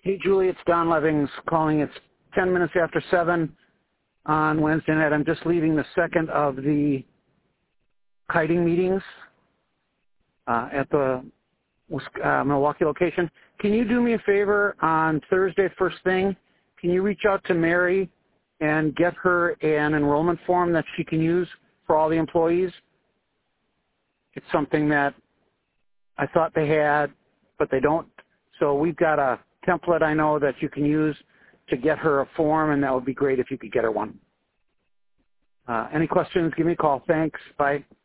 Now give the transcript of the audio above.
Hey, Julie, it's Don Levings calling. It's 10 minutes after 7 on Wednesday night. I'm just leaving the second of the kiting meetings at the Milwaukee location. Can you do me a favor on Thursday first thing? Can you reach out to Mary and get her an enrollment form that she can use for all the employees? It's something that I thought they had, but they don't. So we've got a template I know that you can use to get her a form, and that would be great if you could get her one. Any questions, give me a call. Thanks. Bye.